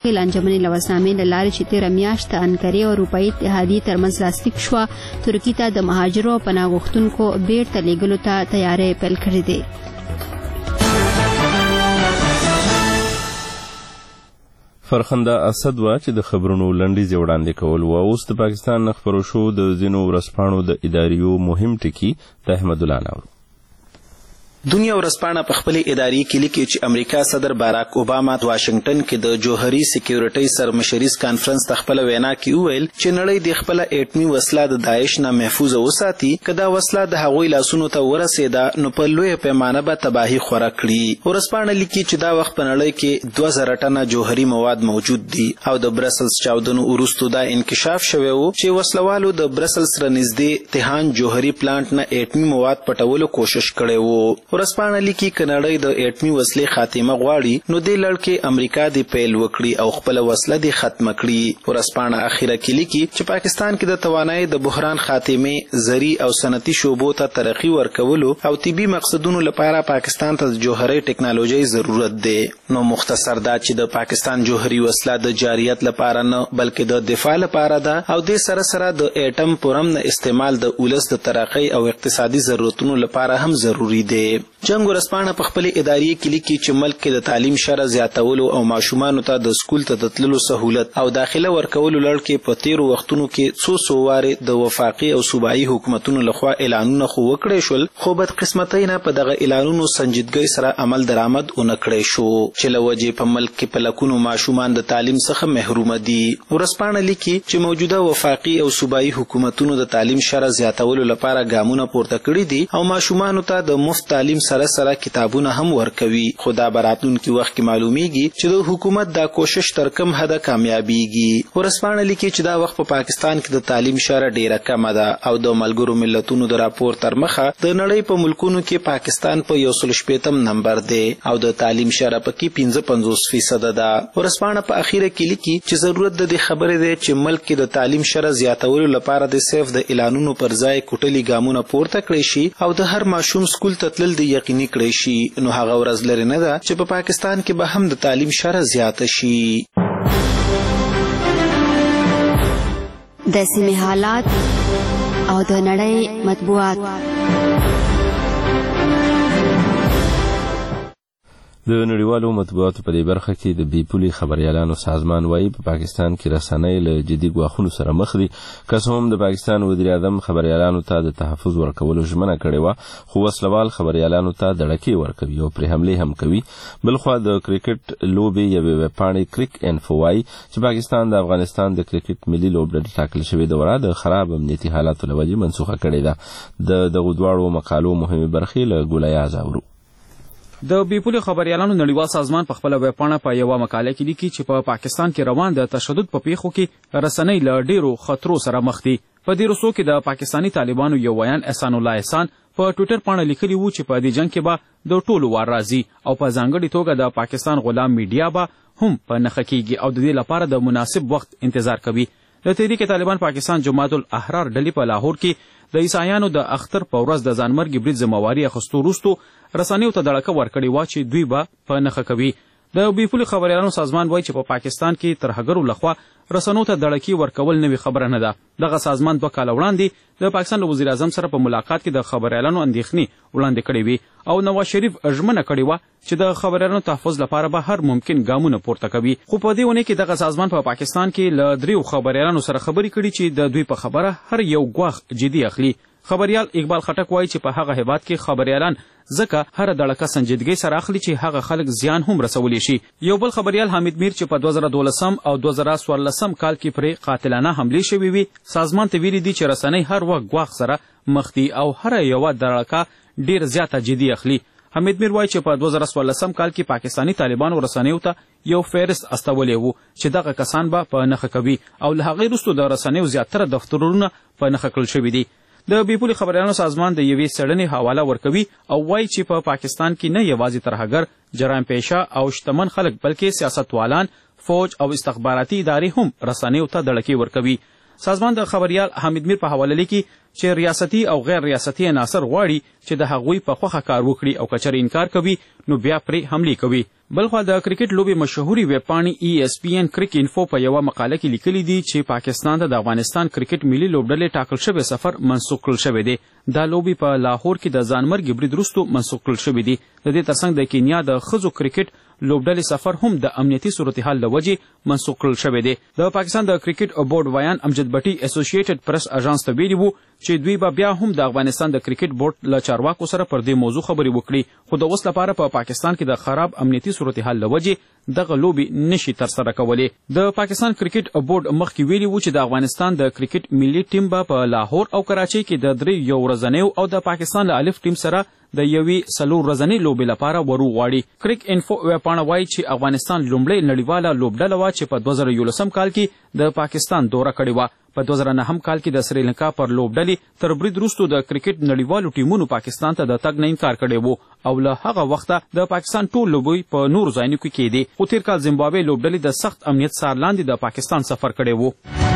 لانجمنې لوسنامې له لارې چې تېره میاشت د انکرې او اروپایي اتحادیې ترمنځ لاسلیک شوه ترکي ته د مهاجرو او پناه غوښتونکو بیرته لیږلو ته تیاری پیل کړی دی. فرخنده اسد وا چې د خبرونو لنډیز وړاندې کول و اوس د پاکستان خبرو شو د ځینو ورځپاڼو د اداریو مهم ټکی د احمد الله نور. دنیا ورځپاڼه په خپل اداري کې لیکي چې امریکا صدر باراک اوباما د واشنگټن کې د جوهري سکیورټي سرمشریز کانفرنس ته خپل وینا کې وویل چې نړۍ د خپل اټمي وسله د داعش نه محفوظ وساتي. کدا وسله د هغوی لاسونو ته ورسېده نو په لوی پیمانه به تباہي خورا کړي. ورځپاڼه لیکي چې دا وخت په نړۍ کې 2000 ټنه جوهري مواد موجود دي او د برسلز چاودنو وروسته دا انکشاف شوی و چې وسلوالو د برسلز سره نږدې تهان جوهري پلانټ نه اټمي مواد پټولو کوشش کړی وو. ورځپاڼه لیکي چې نړۍ د اټمي وسلې خاتمه غواړي نو دې لړ کې امریکا د پیل وکړي او خپل وسله د ختم کړي. ورځپاڼه اخیره کې لیکي چې پاکستان کې د توانایي د بحران خاتمه زری او صنعتي شوبو ته ترقی ورکولو او طبي مقصدونو لپاره پاکستان ته جوهري ټکنالوژي ضرورت دی. نو مختصر دا چې د پاکستان جوهري وسله د جاریت لپاره نه بلکې د دفاع لپاره ده او د سره د اټم پرم نه استعمال د اولس د ترقی او اقتصادي ضرورتونو لپاره هم ضروری دی. جنگ ورځپاڼه په خپل اداري کې لیکي چې ملک کې د تعلیم شره زیاتولو او ماشومانو ته د سکول ته تللو سہولت او داخله ورکولو لړ کې په تیرو وختونو کې څو واره د وفاقي او صوبایي حکومتونو لخوا اعلانونه خو وکړي شول خو بد قسمتۍ نه په دغه اعلانونو سنجیدګۍ سره عمل درآمد اونکړي شو چې لوجه په ملک کې په لکونو ماشومان د تعلیم څخه محروم دي. ورځپاڼه لیکي چې موجوده وفاقي او صوبایي حکومتونو د تعلیم شره زیاتولو لپاره ګامونه پورته کړي دي او ماشومانو ته د مفت تعلیم سره کتابونه هم ورکوي. خدا براتونکو وخت کې معلومیږي چې د حکومت دا کوشش تر کم حده کامیابیږي. ورځپاڼه لیکي چې دا وخت په پاکستان کې د تعلیم شره ډیره کم ده او د ملګرو ملتونو د راپور تر مخه د نړۍ په ملکونو کې پاکستان په 180م نمبر دی او د تعلیم شره پکې 55% ده. ورځپاڼه په اخیره کې لیکي چې ضرورت د خبرې ده چې ملک کې د تعلیم شره زیاتولو لپاره د صرف د اعلانونو پر ځای کوټلي ګامونه پورته کړی شي او د هر ماشوم سکول ته تلل د یقیني کړی شي. نو هغه ورځ لري نه ده چې په پاکستان کې به هم د تعلیم شره زیاته شي. د سیمې حالات او د نړۍ مطبوعات. د نړیوالو مطبوعاتو په دې برخه کې د بیپولي خبريالانو سازمان وايي په پاکستان کې رسنۍ له جدي ګواښونو سره مخ دي. که څه هم د پاکستان وزیر اعظم خبريالانو ته د تحفظ ورکولو ژمنه کړې وه خو وسلوال خبريالانو ته دړکې ورکوي او پرې حملې هم کوي. بلخوا د کرکټ لوبې یوې ویبپاڼې کریک انفو وايي چې پاکستان د افغانستان د کرکټ ملي لوبډلې ټاکل شوې دوره د خراب امنیتي حالاتو له وجې منسوخه کړې ده. دغه دواړو مقالو مهمې برخې له ګولیاز اورو. د بیپولي خبريالانو نړیوال سازمان په خپل ویبپاڼه په یو مقاله کې لیکي چې په پاکستان کې روان د تشدد په پیښو کې رسنۍ له ډیرو خطرو سره مخ دي. په دې روسو کې د پاکستانی طالبانو یو ویان احسان الله احسان په ټوئیټر باندې لیکلی وو چې په دې جنگ کې به د ټولو وار راځي او په ځانګړي توګه د پاکستان غلام میډیا به هم په نخښه کېږي او د دې لپاره د مناسب وخت انتظار کوي. د تحریک طالبان پاکستان جماعت الاحرار ډلې په لاهور کې د عیسایانو د اختر په ورځ د ځانمرګي برید ذمہواري اخیستو وروسته رسنیو ته دړکه ورکړې وه چې دوی به په نښه کوي. د بیپولي خبريالانو سازمان وایي چې په پاکستان کې ترهګرو لخوا رسنیو ته دړکې ورکول نوې خبره نه ده. دغه سازمان 2 کاله وړاندې د پاکستان وزیر اعظم سره په ملاقات کې د خبريالانو اندېښنې وړاندې کړې وي او نواز شریف ژمنه کړې وه چې د خبريالانو تحفظ لپاره به هر ممکن ګامونه پورته کوي. خو په دې ونه کې دغه سازمان په پاکستان کې له 3 خبريالانو سره خبرې کړي چې د دوی په خبره هر یو ګواښ جدي اخلي. خبريال اقبال خټک وایي چې په هغه هیواد کې خبريالان ځکه هر دړکه سنجیدګۍ سره اخلي چې هغه خلک زیان هم رسولی شي. یو بل خبريال حمید میر چې په 2012 او 2014 کال کې پرې قاتلانه حملې شوې وي سازمان ته ویلي دي چې رسنۍ هر وخت ګواښ سره مخ دي او هر یو دړکه ډیر زیاته جدي اخلي. حمید میر وایي چې په 2014 کال کې پاکستانی طالبانو رسنیو ته یو فهرست استولی وو چې دغه کسان به په نښه کوي او له هغې وروسته د رسنیو زیاتره دفترونه په نښه کړل شوي دي. د بیپولي خبريالانو سازمان د یوې څېړنې حواله ورکوي او وایي چې په پاکستان کې نه یوازې ترهګر جرایم پیشه او شتمن خلک بلکې سیاستوالان فوج او استخباراتي ادارې هم رسنیو ته دړکې ورکوي. سازمان د خبريال حمید میر په حواله لیکي چې ریاستي او غیر ریاستي عناصر غواړي چې د هغوی په خوخه کار وکړي او کچره انکار کوي نو بیا پرې حمله کوي. بلخوا د کرکټ لوبي مشهوري ویب پاڼې ESPN کرک انفو په یو مقاله کې لیکلي دي چې پاکستان ته د افغانستان کرکټ ملي لوبډلې ټاکل شوی سفر منسوخ کړل شوی دی. دا لوبي په لاهور کې د ځانمرګ برید وروسته منسوخ کړل شوی دی. د دې ترڅنګ د کینیا د ښځو کرکټ لوبډلې سفر هم د امنیتي صورتحال له وجې منسوخ کړل شوی دی. د پاکستان د کرکټ بورډ ویان امجد بټي اسوسییټډ پریس اژانس ته ویلي وو چې دوی به بیا هم د افغانستان د کرکټ بورډ له چارواکو سره پر دې موضوع خبرې وکړي، خو د اوس لپاره په پاکستان کې د خراب امنیتي صورتحال له وجې دغه لوبي نشي ترسره کولی. د پاکستان کرکټ بورډ مخکې ویلي وو چې د افغانستان د کرکټ ملي ټیم به په لاهور او کراچۍ کې د 3 ورځنیو او د پاکستان له الف ټیم سره د یوې 4 ورځنۍ لوبې لپاره وروغواړي. کرک انفو ویبپاڼه وایي چې افغانستان لومړی نړیواله لوبډله وه چې په 2011 کال کې د پاکستان دوره کړې وه. په 2009 کال کې د سریلانکا پر لوبډلې تر برید وروسته د کرکټ نړیوالو ټیمونو پاکستان ته د تګ نه انکار کړی وو او له هغه وخته د پاکستان ټول لوبې په نورو ځایونو کې کېدې، خو تېر کال زیمبابوې لوبډلې د سخت امنیت څار لاندې د پاکستان سفر کړی وو.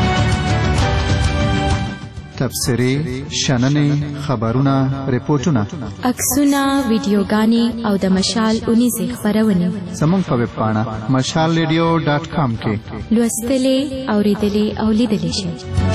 تبصرې، شننې، خبرونه، ریپورټونه، عکسونه، ویډیوګانې او د مشال اونیزې خپرونې زموږ په ویب پاڼه mashalradio.com کې لوستلې، اورېدلې او لیدلې شئ.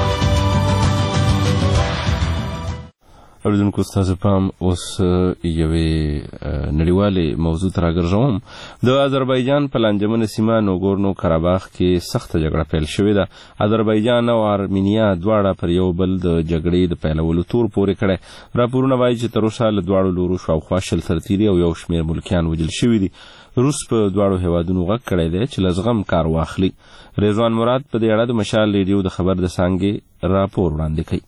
اوریدونکو ستاسو پام اوس یوې نړیوالې موضوع ته راګرځوم. د آذربایجان په لانجمنه سیمه نوګورنو کاراباخ کې سخته جګړه پیل شوې ده. آذربایجان او ارمینیا دواړه پر یو بل د جګړې د پیلولو تور پورې کړی. راپورونه وایي چې تر اوسه له دواړو لورو شاوخوا 20 سرتیري او یو شمېر ملکیان وژل شوي دي. روس په دواړو هیوادونو غږ کړی دی چې له زغم کار واخلي. رضوان مراد په دې اړه د مشال ریډیو د خبر د څانګې راپور وړاندې کوي.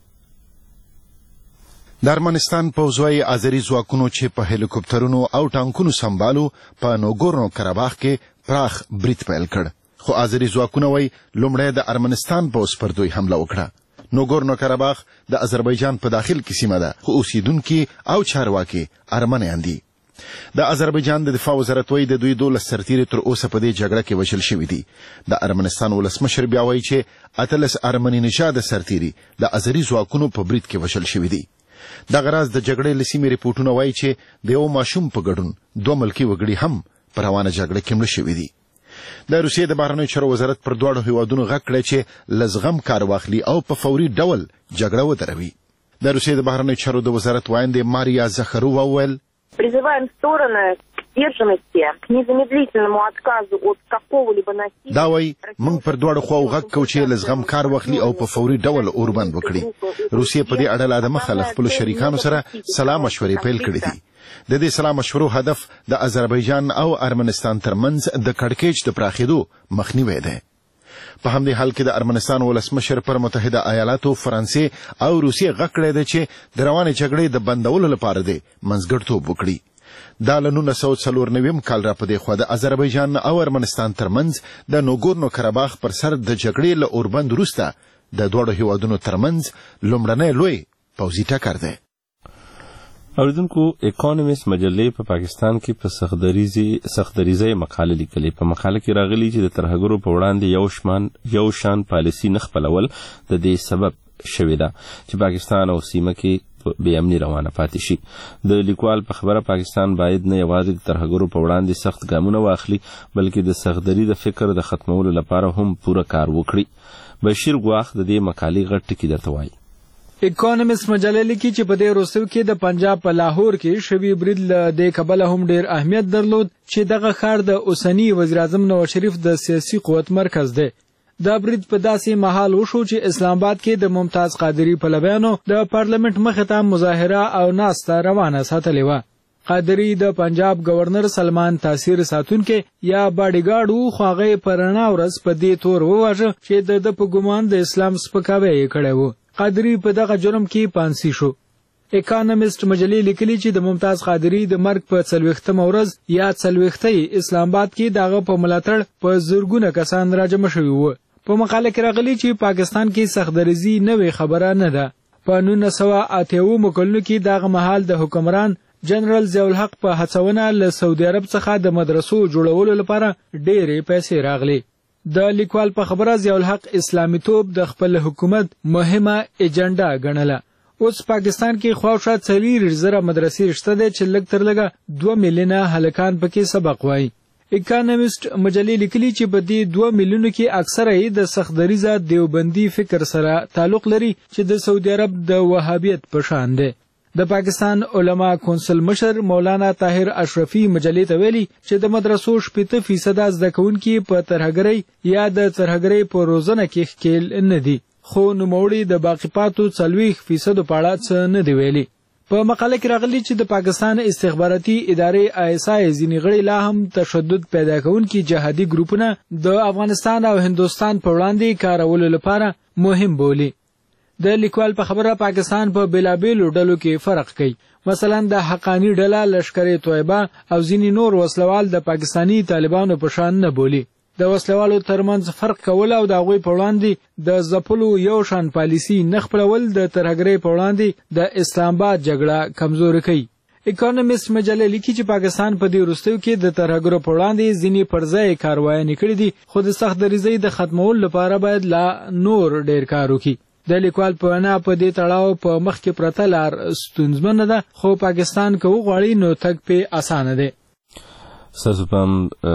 د ارمنستان پوځوي آذری ځواکونو چې په هلیکوپټرونو او ټانکونو سمبالو په نوګورنو کاراباخ کې پراخ برید پیل کړ، خو آذری ځواکونه وایي لومړی د ارمنستان پوځ پر دوی حمله وکړه. نوګورنو کاراباخ د آذربایجان په داخل کې سیمه ده، خو اوسیدونکي او چارواکي ارمنیان دي. د آذربایجان د دفاع وزارت وایي د دوی 12 سرتیري تر اوسه په دې جګړه کې وژل شوي دي. د ارمنستان ولسمشر بیا وایي چې 18 ارمني نژاده سرتیري د آذری ځواکونو په برید کې وژل شوي دي. دغه راز د جګړې له سیمې ریپورټونه وایي چې د یو ماشوم په ګډون 2 ملکي وګړي هم په روانه جګړه کې مړه شوي دي. د روسیې د بهرنیو چارو وزارت پر دواړو هیوادونو غږ کړی چې له زغم کار واخلي او په فوري ډول جګړه ودروي. د روسیې د بهرنیو چارو د وزارت وایندې ماریا زخرووا وویل призываем стороны к сдержанности, к незамедлительному отказу от какого-либо насилия. دا وایي موږ پر دواړو خواو غږ کوو چې له زغم کار واخلي او په فوري ډول اوربند وکړي. روسیې په دې اړه له مخه له خپلو شریکانو سره سلا مشورې پیل کړې دي. د دې سلا مشورو هدف د آذربایجان او ارمنستان ترمنځ د کړکېچ د پراخېدو مخنیوی دی. په همدې حال کې د ارمنستان ولسمشر پر متحده ایالاتو، فرانسې او روسیې غږ کړی دی چې د روانې جګړې د بندولو لپاره دی منځګړیتوب وکړي. دا له 1994 کال را په دې خوا د آذربایجان او ارمنستان ترمنځ د نوګورنو کاراباخ پر سر د جګړې له اوربند وروسته د دواړو هیوادونو ترمنځ لومړنی لوی پوځي ټکر دی. اوریدونکو اکانومیست مجلې په پاکستان کې په سختدریزۍ مقاله لیکلې. په مقاله کې راغلي چې د ترهګرو په وړاندې یو شان پالیسي نه خپلول د دې سبب شوې ده چې پاکستان او سیمه کې بې امني روانه پاتې شي. د لیکوال په خبره پاکستان باید نه یوازې د ترهګرو په وړاندې سخت ګامونه واخلي بلکې د سختدري د فکر د ختمولو لپاره هم پوره کار وکړي. بشیر ګواخ د دې مقالې غټ ټکي درته وایي. اکانومیست مجله لیکي چې په دې وروستیو کې د پنجاب په لاهور کې شوی برید له دې کبله هم ډیر اهمیت درلود چې دغه ښار د اوسني وزیر اعظم نواز شریف د سیاسي قوت مرکز دی. دا برید په داسې مهال وشو چې اسلام آباد کې د ممتاز قادری پلویانو د پارلیمنت مخې ته مظاهره او ناسته روانه ساتلې وه. قادری د پنجاب گورنر سلمان تاثیر ساتونکي یا باډیګارډ خو هغه په رڼا ورځ په دې تور وواژه چې د په ګمان د اسلام سپکاوی یې کړی و. قادری په دغه جرم کې پانسی شو. اکانومیست مجلې لیکلي چې د ممتاز قادری د مرګ په 40مه ورځ یا 40 اسلام آباد کې دغه په ملاتړ په زرګونه کسان راجمع شوي وو. په مقاله کې راغلي چې پاکستان کې سختدریزي نوې خبره نه ده. په 1988 کلونو کې دغه مهال د حکمران جنرال ضیاء الحق په هڅونه له سعودي عرب څخه د مدرسو جوړولو لپاره ډېرې پیسې راغلي. د لیکوال په خبره ضیاء الحق اسلامي توپ د خپل حکومت مهمه ایجنډا ګڼله. اوس پاکستان کې خواوشا 4,000 مدرسې شته دي چې لږ تر لږه 2 میلیونه هلکان پکې سبق وایي. اکانومیست مجلې لیکلي چې په دې 2 میلیونو کې اکثره یې د سختدریزه دیوبندي فکر سره تعلق لري چې د سعودي عرب د وهابیت په شان دی. د پاکستان علما کونسل مشر مولانا طاهر اشرفي مجلې ته ویلي چې د مدرسو 80% زده کوونکي په ترهګرۍ یا د ترهګرۍ په روزنه کې ښکیل نه دي، خو نوموړي د باقي پاتو 40% په اړه څه نه دی ویلي. په مقاله کې راغلي چې د پاکستان استخباراتي ادارې ISI ځینې غړي لا هم تشدد پیدا کوونکي جهادي ګروپونه د افغانستان او هندوستان په وړاندې کارولو لپاره مهم بولي. د لیکوال په خبره پاکستان په بیلابیلو ډلو کې فرق کوي. مثلا د حقانی ډله لشکر طیبه او ځینې نور وسلوال د پاکستانی طالبانو په شان نه بولي. د وسلوالو ترمنځ فرق کول او د هغوی په وړاندې د ځپلو یو شان پالیسي نه خپلول د ترهګرۍ په وړاندې د اسلام آباد جګړه کمزوري کوي. اکانومیست مجله لیکي چې پاکستان په دې وروستیو کې د ترهګرو په وړاندې ځینې پرځای کاروایانې کړي دي، خو د سختدریزۍ د ختمولو لپاره باید لا نور ډیر کار وکړي. د لیکوال په وینا په دې تړاو په مخ کې پرته لار ستونزمنه ده، خو پاکستان که وغواړي نو تګ پې اسانه دی. ستاسو پام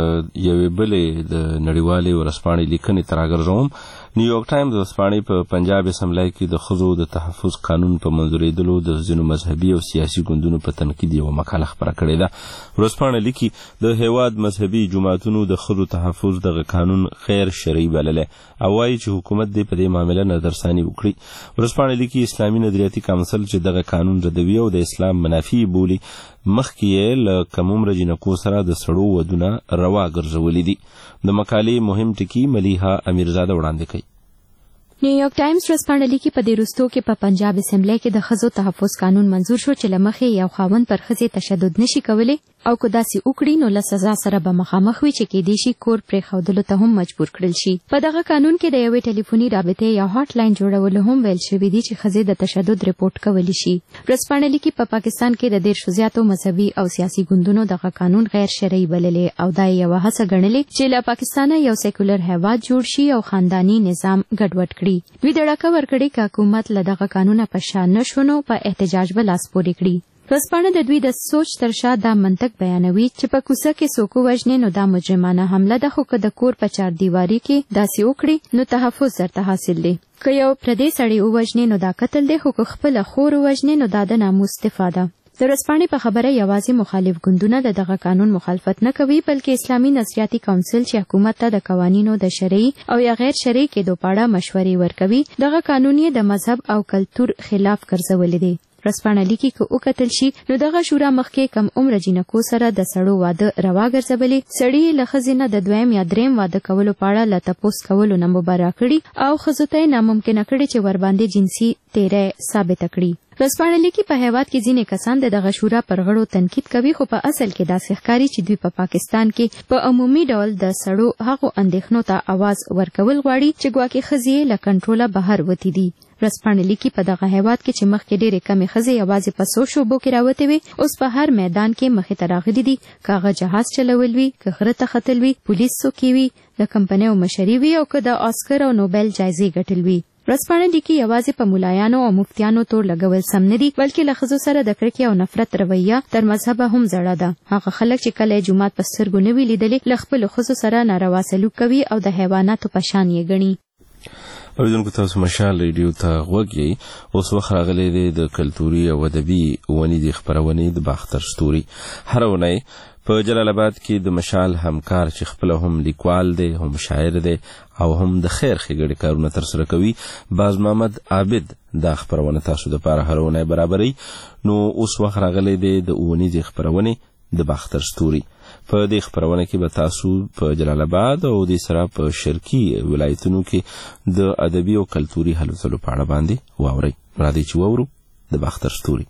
یوې بلې د نړیوالې ورځپاڼې لیکنې ته راګرځوم. نیویارک ټایمز ورځپاڼې په پنجاب اسمبلی کې د ښځو د تحفظ قانون په منظورېدلو د ځینو مذهبي او سیاسي ګوندونو په تنقید یوه مقاله خپره کړې ده. ورځپاڼه لیکي د هیواد مذهبي جماعتونو د ښځو تحفظ دغه قانون غیر شرعي بللی او وایي چې حکومت دې په دې معامله نظرثاني وکړي. ورځپاڼه لیکي اسلامي نظریاتي کونسل چې دغه قانون ردوي او د اسلام منافي بولي، مخکې یې له کم عمره جینکو سره د سړو ودونه روا ګرځولي دي. د مقالې مهم ټکي ملیحه امیرزاده وړاندې کوي. نیویارک ټایمز ورځپاڼه لیکي په دې وروستو کې په پنجاب اسمبلی کې د ښځو تحفظ قانون منظور شو چې له مخې یو خاوند پر ښځې تشدد نشي کولی او که داسې وکړي نو له سزا سره به مخامخ وي چې کیدای شي کور پرېښودلو ته هم مجبور کړل شي. په دغه قانون کې د یوې ټلیفوني رابطې یا هاټ لاین جوړولو هم ویل شوي دي چې ښځې د تشدد ریپورټ کولی شي. ورځپاڼه لیکي په پاکستان کې د 10 زیاتو مذهبي او سیاسي ګوندونو دغه قانون غیر شرعي بللی او دا یوه هڅه ګڼلې چې له پاکستانه یو سیکولر هیواد جوړ شي او خانداني نظام ګډوډ کړي. دوی ډاډه ورکړي که حکومت له دغه قانونه په شا نه شو نو په احتجاج به لاس پورې کړي. ورځپاڼه د دوی د سوچ تر شا دا منطق بیانوي چې په کوڅه کې څوک ووژنې نو دا مجرمانه حمله ده، خو که د کور په چاردیواري کې داسې وکړي نو تحفظ درته حاصل دی. که یو پردی سړی ووژنې نو دا قتل دی، خو که خپله خور ووژنې نو دا د ناموس دفاع ده. د ورځپاڼې په خبره یوازې مخالف ګوندونه د دغه قانون مخالفت نه کوي، بلکې اسلامي نظریاتي کونسل چې حکومت ته د قوانینو د شرعي او یا غیر شرعي کېدو په اړه مشورې ورکوي، دغه قانون یې د مذهب او کلتور خلاف ګرځولی دی. ورځپاڼه لیکي که وکتل شي نو دغه شورا مخکې کم عمره جینکو سره د سړو واده روا ګرځولي، سړي له ښځې نه د 2م یا 3م واده کولو په اړه له تپوس کولو نه مبرا کړي او ښځو ته یې ناممکنه کړي چې ورباندې جنسي تیری ثابته کړي. ورځپاڼه لیکي په هیواد کې ځینې کسان د دغه شورا پر غړو تنقید کوي، خو په اصل کې داسې ښکاري چې دوی په پاکستان کې په عمومي ډول د سړو هغو اندېښنو ته اواز ورکول غواړي چې ګواکې ښځې له کنټروله بهر وتې دي. ورځپاڼه لیکي په دغه هیواد کې چې مخکې ډېرې کمې ښځې یوازې په 100 شعبو کې راوتې وې، اوس په هر میدان کې مخې ته راغلي دي، که هغه جهاز چلول وي، که غره ته ختل وي، پولیس څوکۍ وي، د کمپنیو مشري وي او که د آسکر او نوبل جایزې ګټل وي. ورځپاڼه لیکي یوازې په ملایانو او مفتیانو تور لګول سم نه دي، بلکې له ښځو سره د کرکې او نفرت رویه تر مذهبه هم زړه ده. هغه خلک چې کله جومات په سترګو نه وي لیدلې له خپلو ښځو سره ناروا سلوک کوي او د حیواناتو په شان یې ګڼي. اوریدونکو تاسو مشال ریډیو ته غوږ یې. اوس وخت راغلی دی د کلتوري او ادبي ونې د خپرونې د باختر ستوري. هره اونۍ په جلال آباد کې د مشال همکار چې خپله هم لیکوال دی، هم شاعر دی او هم د خیر ښېګړې کارونه ترسره کوي، باز محمد عابد دا خپرونه تاسو دپاره هره اونۍ برابروي. نو اوس وخت راغلی دی د اونیزې خپرونې د باختر ستوري. په دې خپرونه کې به تاسو په جلال آباد او د سره په شرقي ولایتونو کې د ادبي او کلتوري هلو ځلو په اړه باندې واورئ. راځئ چې واورو د باختر ستوري.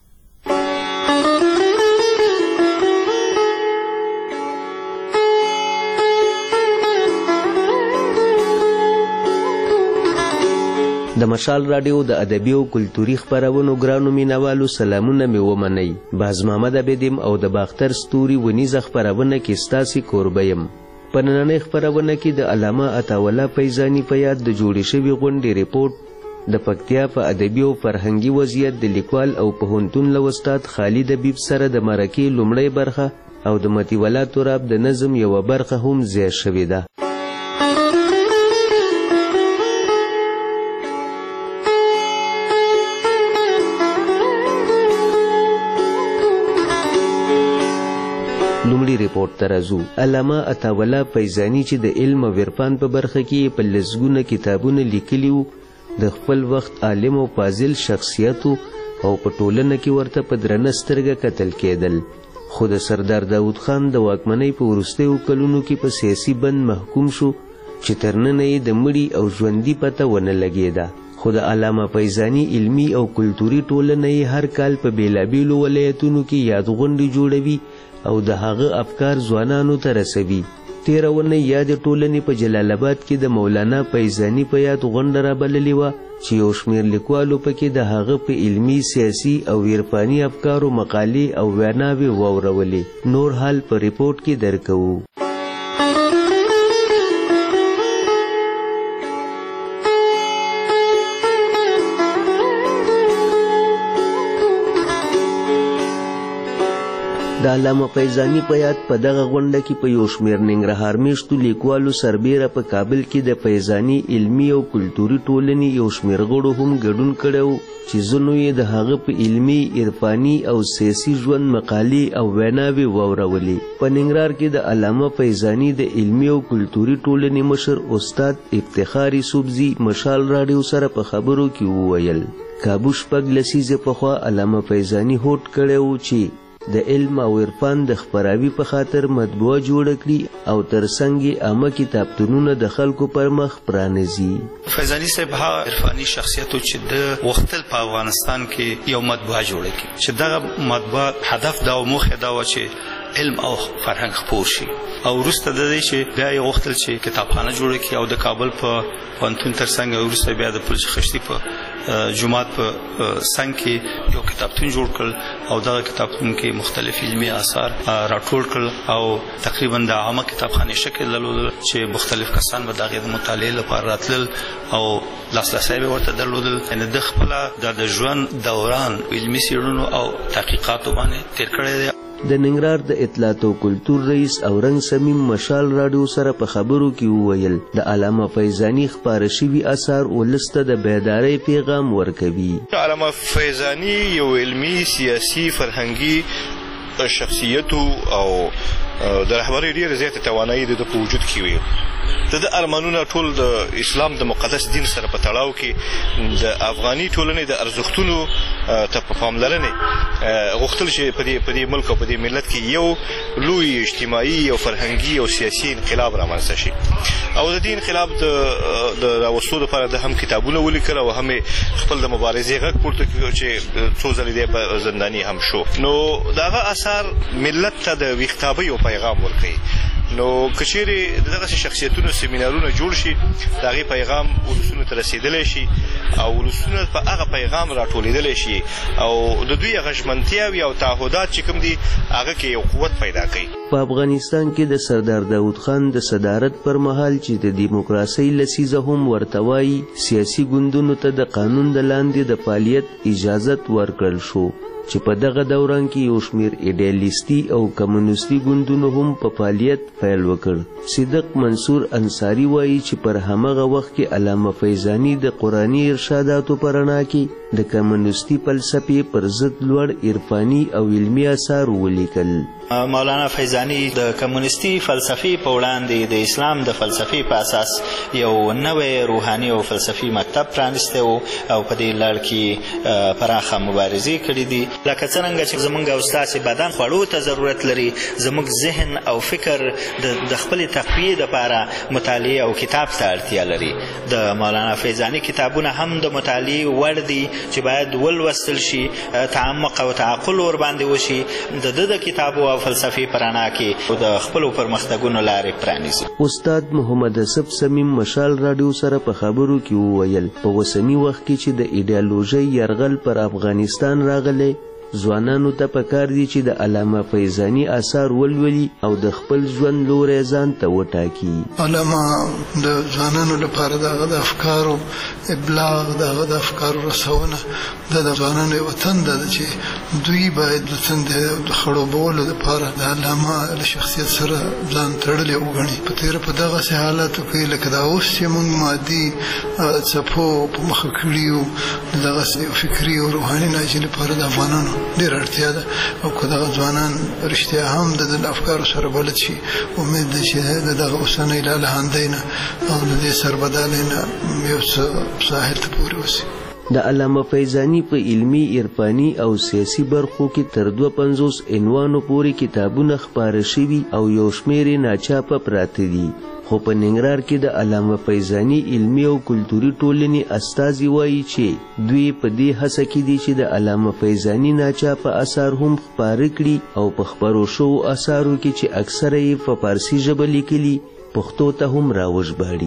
د مشال راډیو د ادبي او کلتوري خپرونو ګرانو مینوالو سلامونه مې ومنئ. باز محمد عابد او د باختر ستوري ونیزه خپرونه کې ستاسې کوربه یم. په نننۍ خپرونه کې د علامه عطاالله فیضاني په یاد د جوړې شوې غونډې ریپورټ د پکتیا په ادبي او فرهنګي وضعیت د لیکوال او پوهنتون له استاد خالد حبیب سره د مرکې لومړۍ برخه او د مطیع الله تراب د نظم یوه برخه هم ځای شوې ده. لومړي ریپورټ ته راځو. علامه عطاالله فیضاني چې د علم او عرفان په برخه کې په لسګونه کتابونه لیکلي وو، د خپل وخت عالم او فاضل شخصیت او په ټولنه کې ورته په درنه سترګه کتل کېدل، خو د سردار داود خان د واکمنۍ په وروستیو کلونو کې په سیاسي بند محکوم شو چې تر ننه یې د مړي او ژوندي پته ونه لګېده. خو د علامه فیضاني علمي او کلتوري ټولنه یې هر کال په بیلابیلو ولایتونو کې یادغونډې جوړوي او د هغه افکار ځوانانو ته رسوي. تېره اونۍ یاد ټولنې په جلال آباد کې د مولانا فیضاني په یاد غونډه رابللې وه چې یو شمېر لیکوالو پکې د هغه په علمي، سیاسي او عرفاني افکارو مقالې او ویناوې واورولې. نور حال په ریپورټ کې درکوو. د علامه فیضاني په یاد په دغه غونډه کې په یو شمېر ننګرهار میشتو لیکوالو سربیره په کابل کې د فیضاني علمي او کلتوري ټولنې یو شمېر غړو هم ګډون کړی و چې ځینو یې د هغه په علمي، عرفاني او سیاسي ژوند مقالې او ویناوې واورولې. په ننګرهار کې د علامه فیضاني د علمي او کلتوري ټولنې مشر استاد افتخار یوسفزي مشال راډیو سره په خبرو کې وویل کابو شپږ لسیزې پخوا علامه فیضاني هوډ کړی و چې د علم او عرفان د خپراوي په خاطر مطبوعه جوړه کړي او ترڅنګ یې عامه کتابتونونه د خلکو پر مخ پرانیزي. فیضاني صاحب هغه عرفاني شخصیت چې د وختل په افغانستان کې یو مطبوعه جوړه کړي چې دغه مطبوعه هدف دا او موخه دا و چې علم او فرهنګ خپور شي او وروسته د دې چې بیا یې غوښتل چې کتابخانه جوړه کړي او د کابل په پوهنتون ترڅنګ وروسته بیا د پلچ خشتي په جماعت په څنګ کې یو کتابتون جوړ کړ او دغه کتابتون کې مختلف علمي آثار راټول کړل او تقریبا د عامه کتابخانې شکل درلود چې مختلف کسان به دغه مطالعې لپاره راتلل او لاسرسی به ورته درلودل. یعنې د خپله د ژوند دوران علمي څېړنو او تحقیقاتو باندې تېر کړی دی. د ننګرهار د اطلاعات او کلتور رئیس اورنګ سمیم مشال راډیو سره په خبرو کې وویل د علامه فیضاني خپاره شوي اثار ولس ته د بیدارۍ پیغام ورکوي. علامه فیضاني یو علمي، سیاسي، فرهنګي شخصیت او د رهبرۍ ډېره زیاته توانایي د په وجود کې وي. د ارمانونه ټول د اسلام د مقدس دین سره په تړاو کې د افغاني ټولنې د ارزښتونو ته په پاملرنې غوښتل چې په دې ملک او په دې ملت کې یو لوی اجتماعي او فرهنګي او سیاسي انقلاب رامنځته شي او د دې انقلاب د راوستو لپاره د هم کتابونه ولیکل او هم خپل د مبارزې غږ پورته کړ چې څو ځلې دی په زنداني هم شو. نو دغه اثار ملت ته د ویښتابۍ او پیغام ورکوي. نو که چیرې دغسې شخصیتونو سیمینارونه جوړ شي د هغې پیغام ولسونو ته رسېدلی شي او ولسونه په هغه پیغام راټولېدلی شي او د دوی هغه ژمنتیاوې او تعهدات چې کوم دي هغه کې یو قوت پیدا کوي. په افغانستان کې د سردار داود خان د صدارت پر مهال چې د دیموکراسۍ لسیزه هم ورته وایي سیاسي ګوندونو ته د قانون د لاندې د فعالیت اجازت ورکړل شو چې په دغه دوران کې یو شمېر ایډیالیستي او کمونیستي ګوندونو هم په فعالیت پیل وکړ. صدق منصور انصاري وایي چې پر همغه وخت کې علامه فیضاني د قرآني ارشاداتو په رڼا کې د کمونیستي فلسفې پر ضد لوړ عرفاني او علمي اثار ولیکل. مولانا فیضاني د کمونیستي فلسفې په وړاندې د اسلام د فلسفې په اساس یو نوی روحاني او فلسفي مکتب پرانیستی و او په دې لړ کې پراخه مبارزې کړې دي. لکه څرنګه چې زموږ او ستاسې بدن خوړو ته ضرورت لري، زموږ ذهن او فکر د خپلې تقویې دپاره مطالعې او کتاب ته اړتیا لري. د مولانا فیضاني کتابونه هم د مطالعې وړ دي چې باید ولوستل شي، تعمق او تعقل ورباندې وشي، د ده د کتابو او فلسفې په رڼا کې د خپلو پرمختګونو لارې پرانیزي. استاد محمد اسف سمیم مشال راډیو سره په خبرو کې وویل په اوسني وخت کې چې د ایډیالوژۍ یرغل پر افغانستان راغلی ځوانانو ته پکار دي چې د علامه فیضاني آثار ولولي او د خپل ژوند لوری ځان ته وټاکي. علامه د ځوانانو لپاره د افکارو ابلاغ، د افکارو رسونه د ځوانانو یو تنده ده چې دوی باید د تندې د خړوبولو لپاره د علامه له شخصیت سره ځان تړلی وګڼي. په تېره په دغسې حالاتو کې لکه دا اوس چې موږ مادي څپو په مخه کړي یو دغسې فکري او روحاني ناجي لپاره د افغانانو ډېره اړتیا ده. او که دغه ځوانان رښتیا هم د افکارو سره بلد شي، امید ده چې د دغه اوسنۍ لالهاندۍ نه او د دې سربدالۍ نه یو څه ساحل ته پورې وسي. د علامه فیضاني په علمي، عرفاني او سیاسي برخو کې تر 250 عنوانو پورې کتابونه خپاره شوي او یو شمېر یې ناچاپه پراته دي. خو په ننګرهار کې د علامه فیضاني علمي او کلتوري ټولنې استازي وایي چې دوی په دې هڅه کې دي چې د علامه فیضاني ناچاپه اثار هم خپاره کړي او په خپرو شوو اثارو کې چې اکثره یې په فارسي ژبه لیکلي، پښتو ته هم راوژباړي.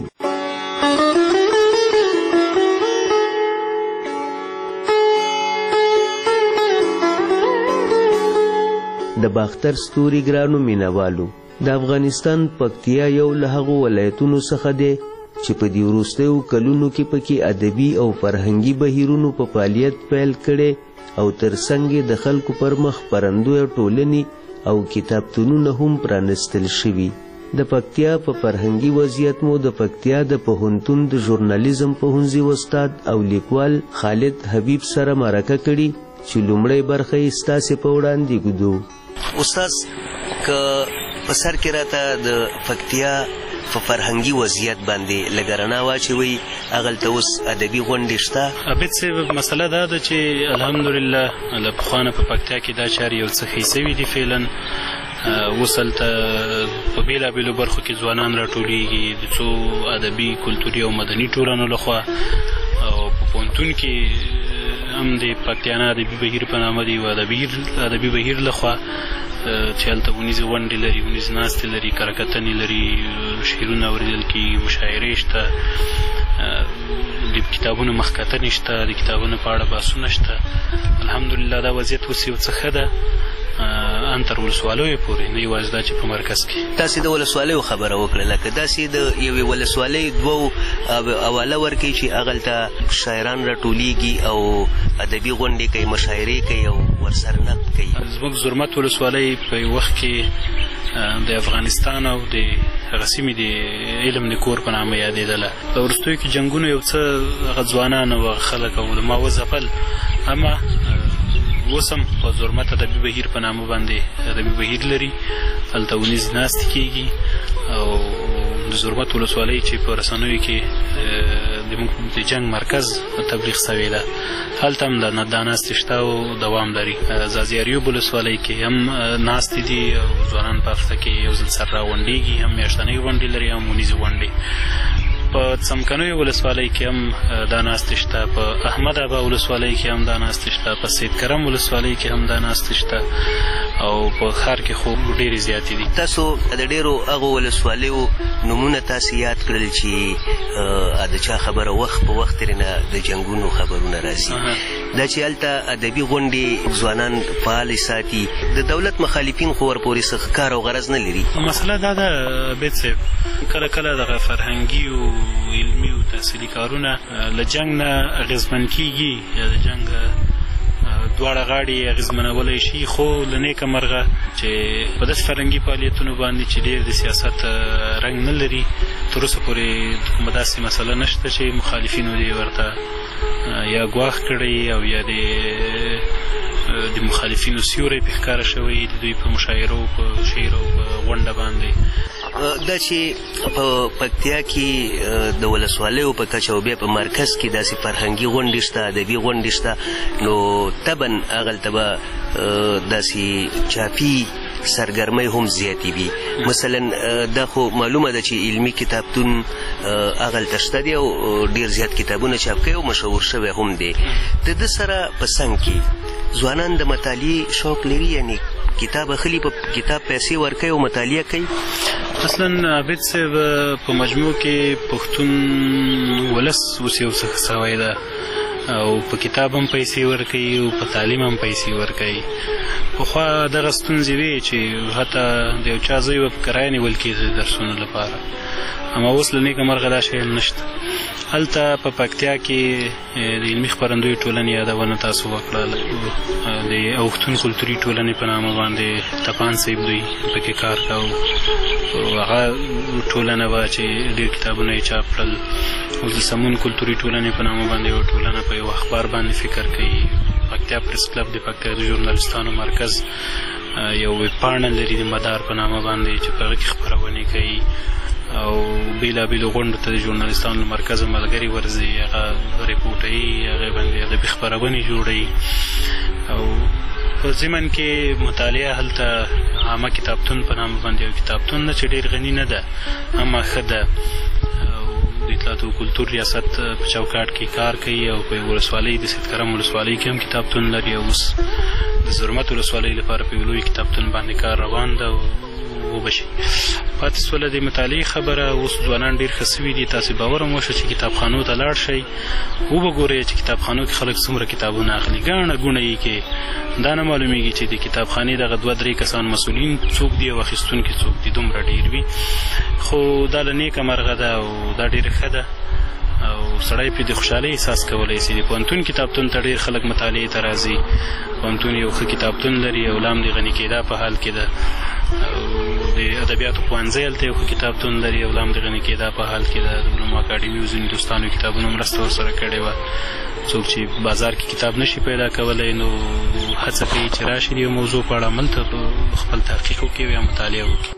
د باختر ستوري ګرانو مینوالو، د افغانستان پکتیا یو له هغو ولایتونو څخه دی چې په دې وروستیو کلونو کې پکې ادبي او فرهنګي بهیرونو په فعالیت پیل کړی او ترڅنګ د خلکو پر مخ پرندوی ټولنې او کتابتونونه هم پرانستل شوي. د پکتیا په فرهنګي وضعیت مو د پکتیا د پوهنتون د ژورنالیزم پوهنځي استاد او لیکوال خالد حبیب سره مرکه کړي چې لومړی برخه یې ستاسې په وړاندې ږدو. استاد، که په سر کې راته د پکتیا په فرهنګي وضعیت باندې لږ رڼا واچوئ، هغلته اوس ادبي غونډې شته؟ عبید صاحب، مسله دا ده چې الحمدلله له پخوانه په پکتیا کې دا چارې یو څه ښې سوي دي. فعلا اوس هلته په بېلابېلو برخو کې ځوانان راټولېږي د څو ادبي، کلتوري او مدني ټولنو لخوا، او په پوهنتون کې هم د پکتیانا ادبي بهیر په نامه دی او ادبي بهیر لخوا چې هلته ونیزې ونډې لري، ونیزې ناستې لري، کره لري، شعرونه اورېدل کېږي، مشاعرې شته، د کتابونو مخکتنې شته، د کتابونو په اړه بحثونه شته. الحمدلله دا وضعیت اوس یو څه ښه ده، ان تر ولسوالیو پورې، نه یوازې دا چې په مرکز کې. تاسې د ولسوالیو خبره وکړه، لکه داسې د یوې ولسوالۍ دوو حواله ورکوي چې هغلته شاعران راټولیږي او ادبي غونډې کوي، مشاعرې کوي او ورسره نقد کوي. زموږ زرمت ولسوالۍ په یو وخت کې د افغانستان او د هغه سیمې د علم د کور په نامه یادېدله. په وروستیو کې جنګونو یو څه هغه ځوانان او خلک او علما وځپل، اما اوس هم په زرمت ادبي بهیر په نامه باندې ادبي بهیر لري، هلته ونیزې ناستې کېږي. او د زرمت ولسوالۍ چې په رسنیو کې د جنګ مرکز تبلیغ سوې ده، هلته هم دا ناستې شته او دوام لري. ځاځي ولسوالۍ کې هم ناستې دي او ځوانان په هفته کې یو ځل سره راغونډېږي، هم میاشتنۍ غونډې لري، هم ونیزې غونډې. په څمکنیو ولسوالۍ کې هم دا ناستې شته، په احمد ابا ولسوالۍ کې هم دا ناستې شته، په سید کرم ولسوالۍ کې هم دا ناستې شته، او په ښار کې خو ډېرې زیاتې دي. تاسو د ډېرو هغو ولسوالیو نومونه تاسې یاد کړل چې د چا خبره وخت په وخت ترېنه د جنګونو خبرونه راځي. دا چې هلته ادبي غونډې ځوانان فعالې ساتي، د دولت مخالفین خو ورپورې څه کار او غرض نه لري. مسله دا ده عبید صاحب، کله کله دغه فرهنګي او علمي او تحصیلي کارونه له جنګ نه اغېزمن کېږي، یا د جنګ دواړه غاړې اغېزمنولی شي، خو له نیکه مرغه چې په داسې فرهنګي فعالیتونو باندې چې ډېر د سیاست رنګ نه لري، تر اوسه پورې کومه داسې مسله نشته چې مخالفینو دې ورته یا ګواښ کړی او یا د مخالفینو سیوری پې ښکاره شوی د دوی په مشاعرو، په شعر او په غونډه باندې. دا چې په پکتیا کې د ولسوالیو په کچه او بیا په مرکز کې داسې فرهنګي غونډې شته، ادبي غونډې شته، نو طبعا هغلته به داسې چاپي سرګرمۍ هم زیاتې وي. مثلا دا خو معلومه ده چې علمي کتابتون هغلته شته دی او ډېر زیات کتابونه چاپ کوي او مشهور شوی هم دی. د ده سره په څنګ کې ځوانان د مطالعې شوق لري، یعنی کتاب اخلي، په کتاب پیسې ورکوي او مطالعه کوي. اصلا عبید صاحب په مجموع کې پښتون ولس اوس یو څه سوی ده، او په کتاب هم پیسې ورکوي او په تعلیم هم پیسې ورکوي. پخوا دغه ستونزې وې چې حتی د یو چا ځای به په کرایه نیول کېده درسونو لپاره، اما اوس له نیکه مرغه دا شی نشته. هلته په پکتیا کې د علمي خپرندویو ټولنې یادونه تاسو وکړه، د اوښتون کلتوري ټولنې په نامه باندې تپان صاحب دوی پکې کار کاوه. هغه ټولنه وه چې ډېر کتابونه یې چاپ کړل. اوس د سمون کلتوري ټولنې په نامه باندې یوه ټولنه په یو اخبار باندې فکر کوي. پکتیا پریس کلب د پکتیا د ژورنالستانو مرکز یو ویبپاڼه لري د مدار په نامه باندې چې په هغه کې خپرونې کوي او بېلابېلو غونډو ته د ژورنالستانو له مرکزه ملګري ورځي، هغه ریپورټوي، هغې باندې ادبي خپرونې جوړوي. او په ضمن کې مطالعه هلته عامه کتابتون په نامه باندې یو کتابتون ده چې ډېر غني نه ده اما ښه ده. د اطلاعات او کلتور ریاست په چوکاټ کې کار کوي او په ولسوالۍ د سید کرم ولسوالۍ کې هم کتابتون لري. اوس د زرمت ولسوالۍ لپاره په یو لوی کتابتون باندې کار روان ده وبشي. پاتې سوله د مطالعې خبره، اوس ځوانان ډېر ښه سوي دي. تاسې باور هم وشو چې کتابخانو ته لاړ شئ وبګورئ چې کتابخانو کې خلک څومره کتابونه اخلي. ګڼه ګوڼه یې کې دا نه معلومیږي چې د کتابخانې دغه 2-3 کسان مسؤلین څوک دي او اخیستونکي څوک دي، دومره ډېر وي. خو دا له نیکه مرغه ده او دا ډېره ښه ده او سړی پرې د خوشحالۍ احساس کولی شي. د پوهنتون کتابتون ته ډېر خلک مطالعې ته راځي. پوهنتون یو ښه کتابتون لري او لا هم د غني کېدا په حال کې ده. د ادبیاتو پوهنځی هلته یو ښه کتابتون لري او لا هم د غني کېدا په حال کې ده. د علومو اکاډمي او ځینو دوستانو کتابونو مرسته ورسره کړې وه. څوک چې بازار کې کتاب نشي پیدا کولی نو هڅه کوي چې راشي د یو موضوع په اړه هملته خپل تحقیق وکړي او یا مطالعه وکړي.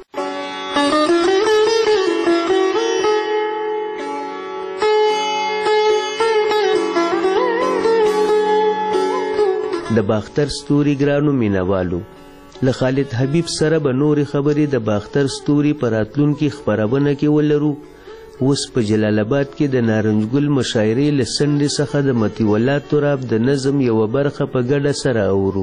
د باختر ستوري ګرانو مینوالو، له خالد حبیب سره به نورې خبرې د باختر ستوري په راتلونکي خپرونه کې ولرو. اوس په جلال آباد کې د نارنجګل مشاعرې له څنډې څخه د مطیع الله تراب د نظم یوه برخه په ګډه سره اورو.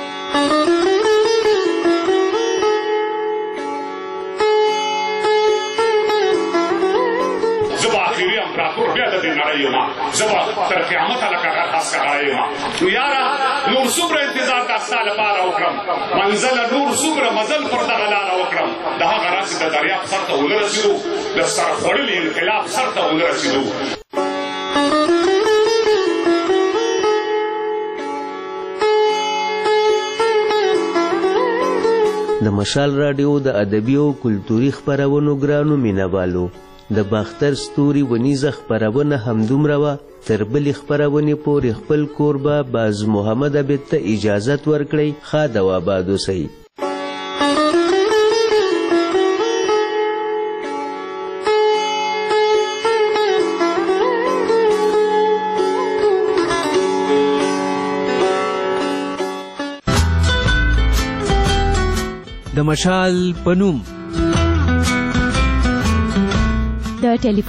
زبا تر قیامت لکه خاص کړای ما نو یارا نور صبر انتظار کا سال لپاره وکړم، منزل نور صبر مزل پر دغه لاره وکړم. د هغه راځي د دریاب سر ته ورسېدو، د سر خوړلي انقلاب سر ته ورسېدو. د مشال راډیو د ادبي او کلتوري خپرونو ګرانو مینوالو، د باختر ستوري ونیزه خپرونه همدومره وه. تر بلې خپرونې پورې خپل کوربه باز محمد عبید ته اجازت ورکړئ. ښاد او آباد اوسئ. د مشال په نوم د ټلیفون